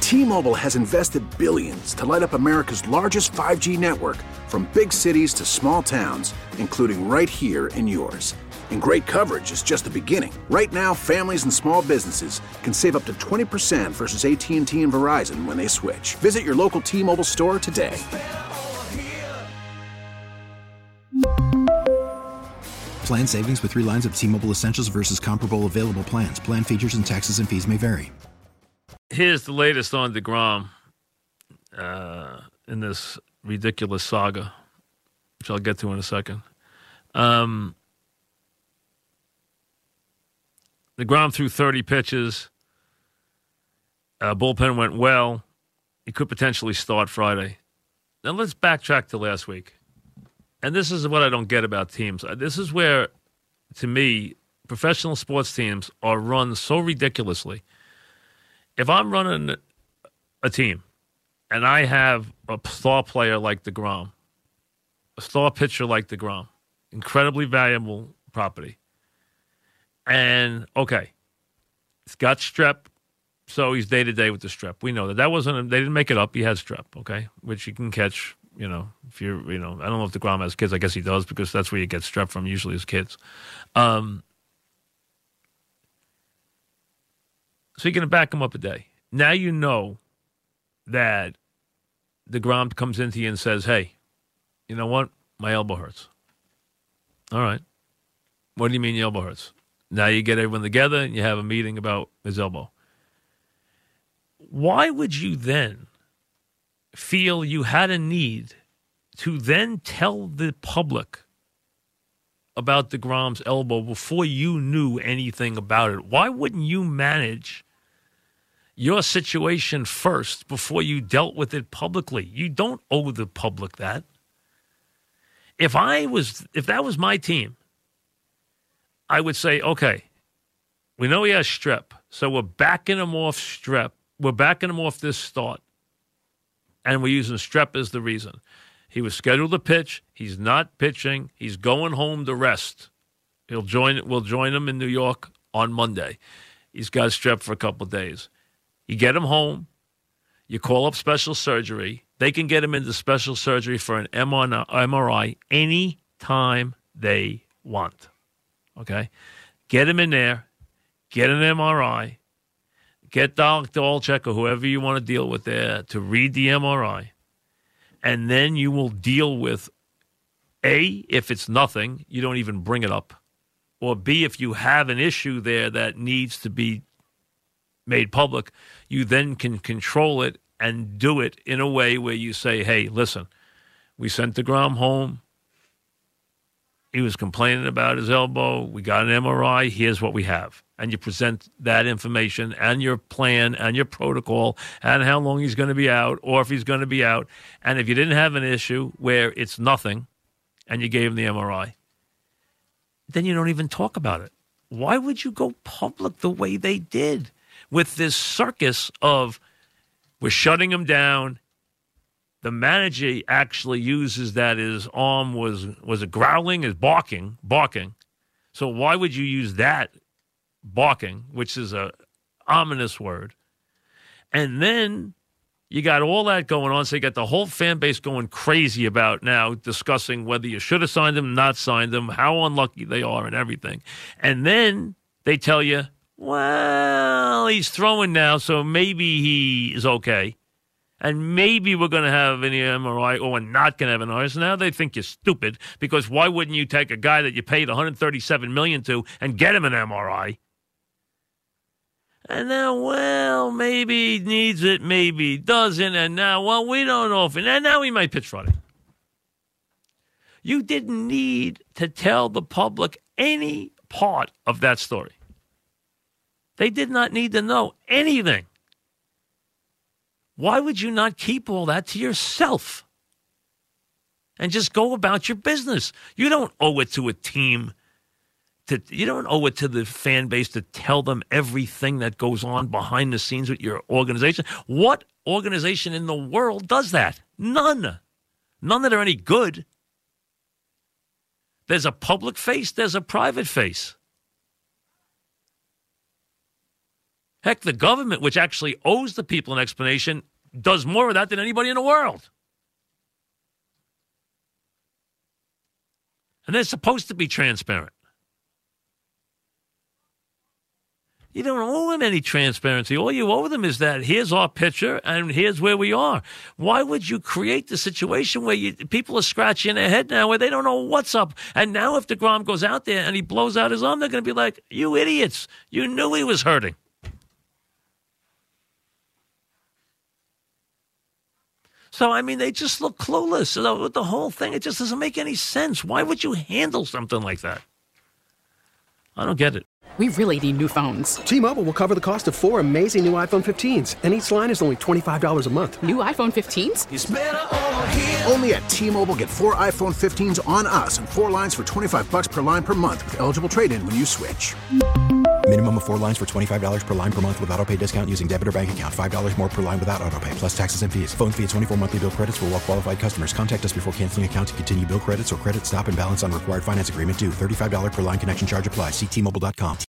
T-Mobile has invested billions to light up America's largest 5G network, from big cities to small towns, including right here in yours. And great coverage is just the beginning. Right now, families and small businesses can save up to 20% versus AT&T and Verizon when they switch. Visit your local T-Mobile store today. Plan savings with 3 lines of T-Mobile Essentials versus comparable available plans. Plan features and taxes and fees may vary. Here's the latest on DeGrom in this ridiculous saga, which I'll get to in a second. DeGrom threw 30 pitches. Bullpen went well. He could potentially start Friday. Now let's backtrack to last week. And this is what I don't get about teams. This is where, to me, professional sports teams are run so ridiculously. If I'm running a team and I have a star player like DeGrom, a star pitcher like DeGrom, incredibly valuable property, and, okay, he's got strep, so he's day-to-day with the strep. We know that. They didn't make it up. He has strep, okay, which you can catch, if you're, I don't know if DeGrom has kids. I guess he does, because that's where you get strep from, usually his kids. So you're going to back him up a day. Now you know that DeGrom comes into you and says, hey, you know what? My elbow hurts. All right. What do you mean your elbow hurts? Now you get everyone together and you have a meeting about his elbow. Why would you then feel you had a need to then tell the public about DeGrom's elbow before you knew anything about it? Why wouldn't you manage your situation first before you dealt with it publicly? You don't owe the public that. If that was my team, I would say, okay, we know he has strep, so we're backing him off strep. We're backing him off this start, and we're using strep as the reason. He was scheduled to pitch. He's not pitching. He's going home to rest. We'll join him in New York on Monday. He's got strep for a couple of days. You get him home. You call up special surgery. They can get him into special surgery for an MRI any time they want. Okay? Get him in there. Get an MRI. Get Dr. Olchek or whoever you want to deal with there to read the MRI. And then you will deal with, A, if it's nothing, you don't even bring it up. Or B, if you have an issue there that needs to be made public, you then can control it and do it in a way where you say, hey, listen, we sent DeGrom home. He was complaining about his elbow. We got an MRI. Here's what we have. And you present that information and your plan and your protocol and how long he's going to be out or if he's going to be out. And if you didn't have an issue where it's nothing and you gave him the MRI, then you don't even talk about it. Why would you go public the way they did with this circus of we're shutting him down? The manager actually uses that his arm was it growling, is barking. So why would you use that, barking, which is a ominous word? And then you got all that going on. So you got the whole fan base going crazy about now discussing whether you should have signed him, not signed him, how unlucky they are and everything. And then they tell you, well, he's throwing now, so maybe he is okay. And maybe we're going to have an MRI or we're not going to have an MRI. So now they think you're stupid because why wouldn't you take a guy that you paid $137 million to and get him an MRI? And now, well, maybe he needs it, maybe he doesn't. And now, well, we don't know if... And now he might pitch Friday. You didn't need to tell the public any part of that story. They did not need to know anything. Why would you not keep all that to yourself and just go about your business? You don't owe it to a team. You don't owe it to the fan base to tell them everything that goes on behind the scenes with your organization. What organization in the world does that? None. None that are any good. There's a public face. There's a private face. Heck, the government, which actually owes the people an explanation, does more of that than anybody in the world. And they're supposed to be transparent. You don't owe them any transparency. All you owe them is that here's our picture and here's where we are. Why would you create the situation where people are scratching their head now where they don't know what's up? And now if DeGrom goes out there and he blows out his arm, they're going to be like, you idiots, you knew he was hurting. So, I mean, they just look clueless. With the whole thing, it just doesn't make any sense. Why would you handle something like that? I don't get it. We really need new phones. T-Mobile will cover the cost of 4 amazing new iPhone 15s, and each line is only $25 a month. New iPhone 15s? It's better over here. Only at T-Mobile, get 4 iPhone 15s on us and 4 lines for $25 per line per month with eligible trade-in when you switch. Minimum of 4 lines for $25 per line per month with autopay discount using debit or bank account. $5 more per line without autopay, plus taxes and fees. Phone fee at 24 monthly bill credits for well-qualified customers. Contact us before canceling account to continue bill credits or credit stop and balance on required finance agreement due. $35 per line connection charge applies. See T-Mobile.com.